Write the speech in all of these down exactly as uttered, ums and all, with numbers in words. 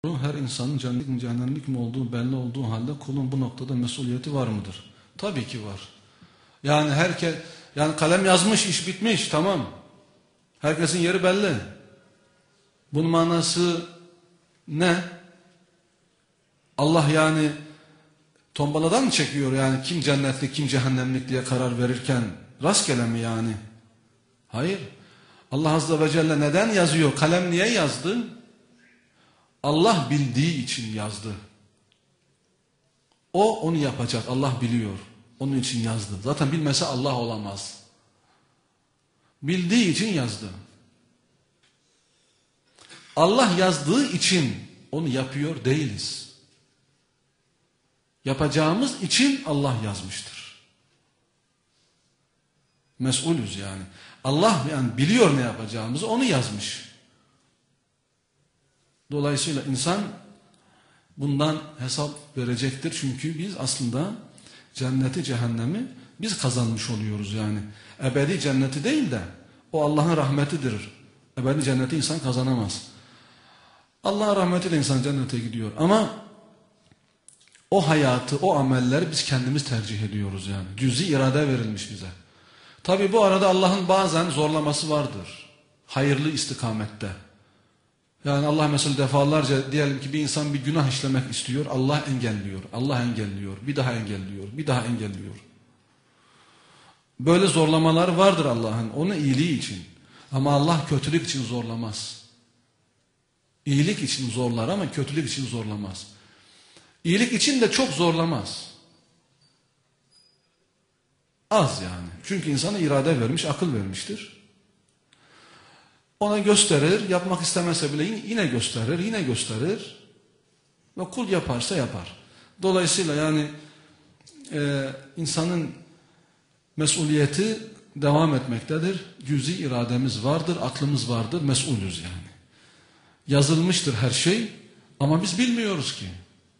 Her insanın cennet mi cehennemlik mi olduğu belli olduğu halde kulun bu noktada mesuliyeti var mıdır? Tabii ki var. Yani herkes, yani kalem yazmış, iş bitmiş, tamam. Herkesin yeri belli. Bunun manası ne? Allah yani tombaladan mı çekiyor, yani kim cennetlik kim cehennemlik diye karar verirken rastgele mi yani? Hayır. Allah Azze ve Celle neden yazıyor? Kalem niye yazdı? Allah bildiği için yazdı. O onu yapacak. Allah biliyor. Onun için yazdı. Zaten bilmese Allah olamaz. Bildiği için yazdı. Allah yazdığı için onu yapıyor değiliz. Yapacağımız için Allah yazmıştır. Mesulüz yani. Allah yani biliyor ne yapacağımızı, onu yazmış. Dolayısıyla insan bundan hesap verecektir. Çünkü biz aslında cenneti cehennemi biz kazanmış oluyoruz yani. Ebedi cenneti değil de o Allah'ın rahmetidir. Ebedi cenneti insan kazanamaz. Allah'ın rahmetiyle insan cennete gidiyor. Ama o hayatı, o amelleri biz kendimiz tercih ediyoruz yani. Cüz-i irade verilmiş bize. Tabi bu arada Allah'ın bazen zorlaması vardır. Hayırlı istikamette. Yani Allah mesela defalarca diyelim ki bir insan bir günah işlemek istiyor. Allah engelliyor. Allah engelliyor. Bir daha engelliyor. Bir daha engelliyor. Böyle zorlamalar vardır Allah'ın. Onun iyiliği için. Ama Allah kötülük için zorlamaz. İyilik için zorlar ama kötülük için zorlamaz. İyilik için de çok zorlamaz. Az yani. Çünkü insana irade vermiş, akıl vermiştir. Ona gösterir, yapmak istemese bile yine gösterir, yine gösterir. Ve kul yaparsa yapar. Dolayısıyla yani e, insanın mesuliyeti devam etmektedir. Cüz-i irademiz vardır, aklımız vardır, mesulüz yani. Yazılmıştır her şey ama biz bilmiyoruz ki.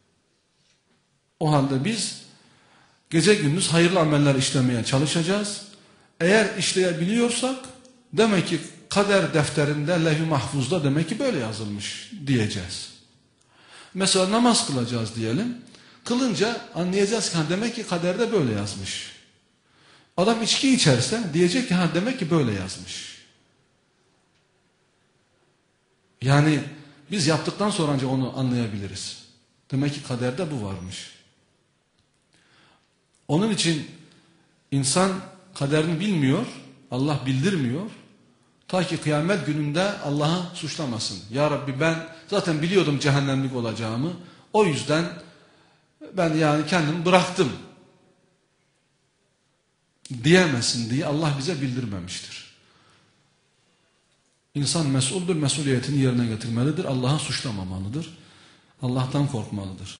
O halde biz gece gündüz hayırlı ameller işlemeye çalışacağız. Eğer işleyebiliyorsak demek ki kader defterinde, levh-i mahfuzda demek ki böyle yazılmış diyeceğiz. Mesela namaz kılacağız diyelim. Kılınca anlayacağız ki ha, demek ki kaderde böyle yazmış. Adam içki içerse diyecek ki ha, demek ki böyle yazmış. Yani biz yaptıktan sonra ancak onu anlayabiliriz. Demek ki kaderde bu varmış. Onun için insan kaderini bilmiyor, Allah bildirmiyor. Ta ki kıyamet gününde Allah'ı suçlamasın. Ya Rabbi ben zaten biliyordum cehennemlik olacağımı. O yüzden ben yani kendimi bıraktım diyemesin diye Allah bize bildirmemiştir. İnsan mesuldür, mesuliyetini yerine getirmelidir. Allah'ı suçlamamalıdır. Allah'tan korkmalıdır.